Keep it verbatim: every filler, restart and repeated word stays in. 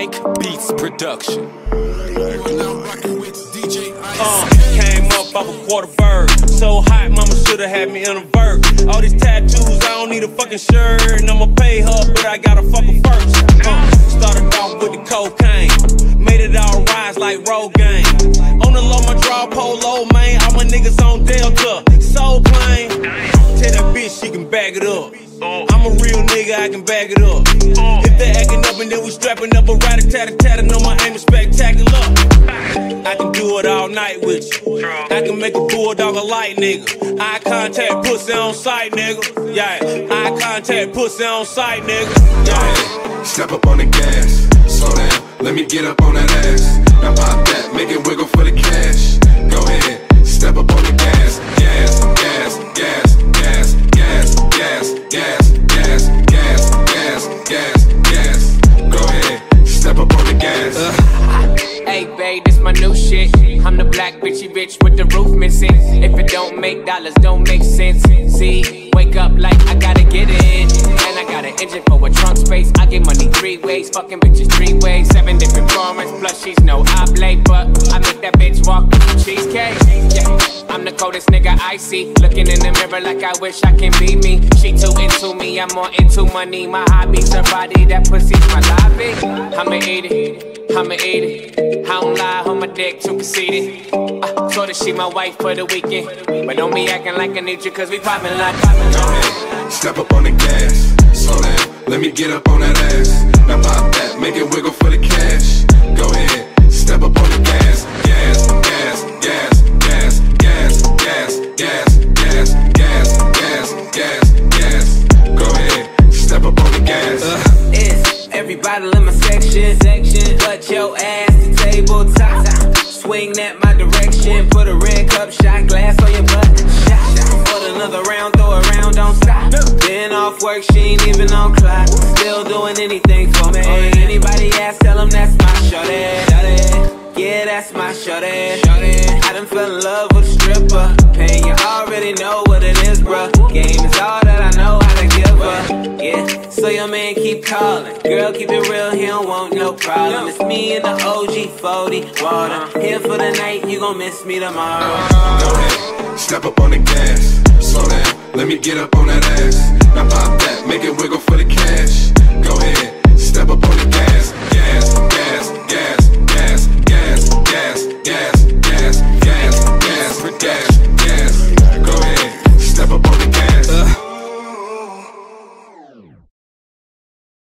Mike Beats Production. Uh, came up off a quarter bird. So hot, mama shoulda had me in a vert. All these tattoos, I don't need a fucking shirt. And I'ma pay her, but I gotta fuck her first. Uh, started off with the cocaine. Made it all rise like Rogaine. On the low, my draw polo, man. All my niggas on Delta. Soul plane. Tell that bitch she can back it up. I'm a real nigga, I can back it up. If they acting up and then we strapping up a rat-a-tat-a-tat, I know my aim is spectacular. I can do it all night with you. I can make a bulldog a light nigga. Eye contact, pussy on sight, nigga. Yeah, eye contact, pussy on sight, nigga. Yeah. Step up on the gas, slow down, let me get up on that ass. Now pop that, make it wiggle for the cash. Go ahead, step up on the gas, gas, gas, gas, gas, gas, gas, gas, gas, gas, gas, gas, gas. Go ahead, step up on the gas. Uh. Hey babe, this my new shit. I'm the black bitchy bitch with the roof missing. If it don't make dollars, don't make sense. See, wake up like I gotta get it. And I got an engine for a trunk space. I get money three ways, fucking bitches three ways. Seven different formats, plus she's no oblate. But I make that bitch walk with cheesecake. Yeah, I'm the coldest nigga I see. Looking in the mirror like I wish I can be me. She too into me, I'm more into money. My hobby's her body, that pussy's my lobby. I'ma eat it, I'ma eat it. I don't lie on my dick, too conceited. I told her she my wife for the weekend. But don't be acting like I need you, cause we poppin' like poppin' like. Step up on the gas, slow down, let me get up on that ass. Now pop that, make it wiggle for the cash. Go ahead, step up on the gas, gas, gas, gas, gas, gas, gas, gas, gas, gas, gas, gas, gas. Go ahead, step up on the gas. Uh. It's every bottle in my section, section. Put your ass to table top, swing that my direction. Put a red cup shot glass on your butt. Shot, put another round, throw it around, don't stop. Been off work, she ain't even on clock. Still doing anything for me. Anybody ask, tell them that's my shorty. Yeah, that's my shorty. I done fell in love with a stripper. Pain, you already know what it is, bruh. Game is all that I know how to give her. Yeah, so your man keep calling. Girl, keep it real, he don't want no problem. It's me and the O G forty water. Here for the night, you gon' miss me tomorrow. Go ahead, step up on the gas, slow down, let me get up on that ass.